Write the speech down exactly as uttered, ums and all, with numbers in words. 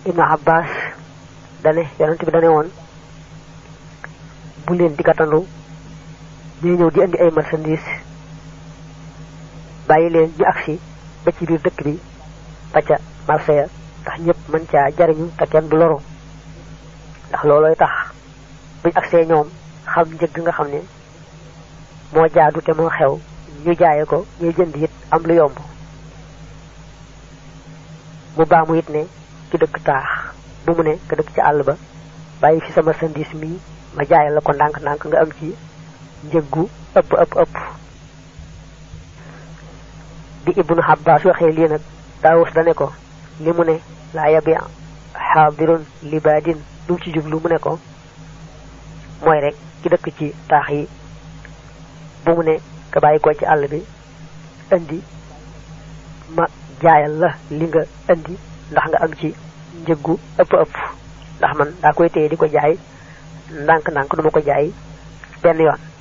ibnu abbas dane yonent bi dane won bu leen di gatandu ñi ñew di andi ay marchandise bayyi leen ñu aksi ba ci biir dëkk bi ba ca marché ya tax ñëpp mën caa jariñu te kenn du loro ndax looloy tax buñ agsee ñoom xam njëgg nga xam ne moo jaadu te moo xew ñu jaaye ko ñuy jënd it am lu yomb mu baamu it ne ci dëkk taax bu mu ne ka dëkk ci àll ba bàyyi fi sama sandis mi ma jaayal la ko ndànk ndànk nga am ci njëggu ëpp ëpp ëpp bi ibnu abbas waxee lii nag daawus dane ko li mu ne laa yabi xaadirun libadin lu ci jublu mu ne ko mooy rek ki dëkk ci taax yi bu mu ne ka bàyyi ko ci àll bi andi ma jaayal la li nga andi ndax nga am ci njëggu ëpp ëpp ndax man daa koy téye di ko jaay ndànk ndànk duma ko jaay benn yoon